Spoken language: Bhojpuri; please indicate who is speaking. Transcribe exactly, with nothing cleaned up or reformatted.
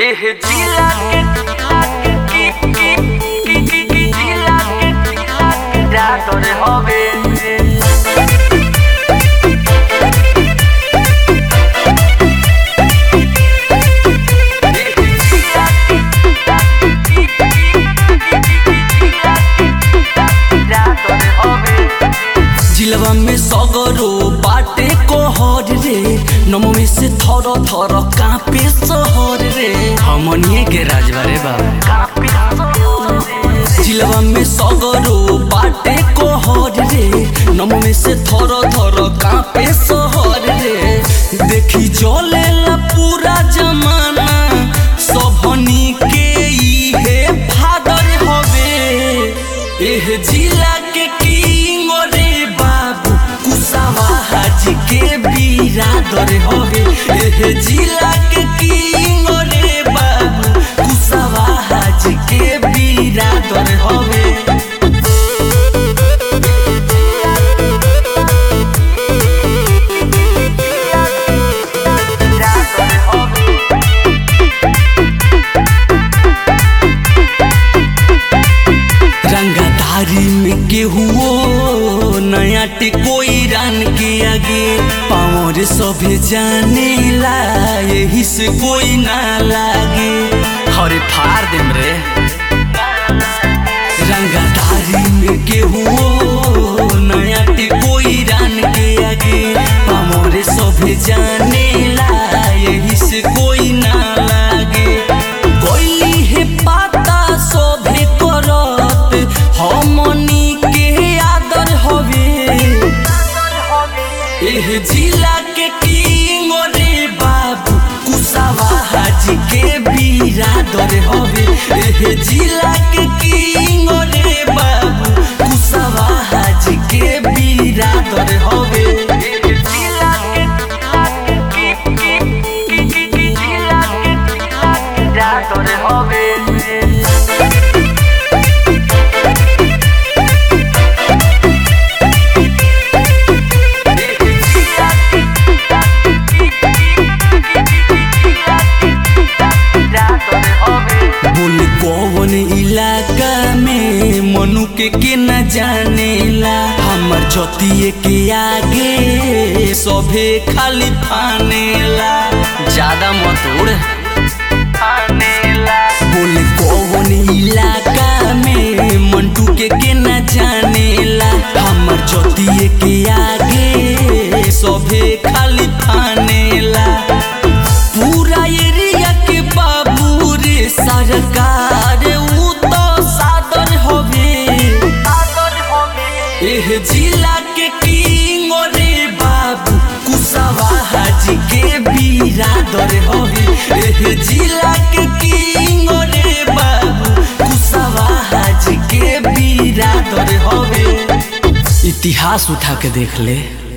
Speaker 1: एह जिला के जिला के जातर हवे
Speaker 2: जिलवा में सगरो बाटे कोहर रे नमो से थर थर कांपे सहर रे हमनिए के राजवारे बाबा जिलवा में सगरो बाटे कोहर रे नमो से थर थर कांपे सहर रे देखी चलेला पूरा जमाना सबनी के इहे फादर हवे एह जिला के किंग रे बाबू कुसावा हाजी के बिरादर हवे एह जिला के किंग रे बाबू कुसावा हाजी के बिरादर हवे रंगधारी में केहुओ नया टिकोई रान के आगे पावर सभे जाने ला यही से कोई ना लागे हरे फाड़ देम रे रंगधारी में केहुओ नया टिकोई रान के आगे पावर सभे जाने ला यही से कोई ना लागे कोई है पाता सभे करत हमनी के आदर हवे एह जिला के किंग रे बाबू कुसावा हाजी के बिरादर हवे एह जिला के किंग रे बाबू कुसावा हाजी के बिरादर हवे
Speaker 1: जिला के जातर हवे
Speaker 2: बोले कौन इलाका में मनु के के न जानेला हमर जतिये के आगे सभे खाली फानेला ज्यादा मत उड़
Speaker 1: फानेला
Speaker 2: बोले कौन इलाका में मंटू के के न जानेला हमर जतिये के आगे सभे खाली फानेला पूरा एरिया के बाबू रे सरकार उ तो सादर हवे
Speaker 1: सादर हवे
Speaker 2: एह जिला के किंग रे बाबू कुसावा हाजी के बिरादर हवे एह जिला के किंग रे बाबू कुसावा हाजी के बिरादर हवे इतिहास उठा के देख ले।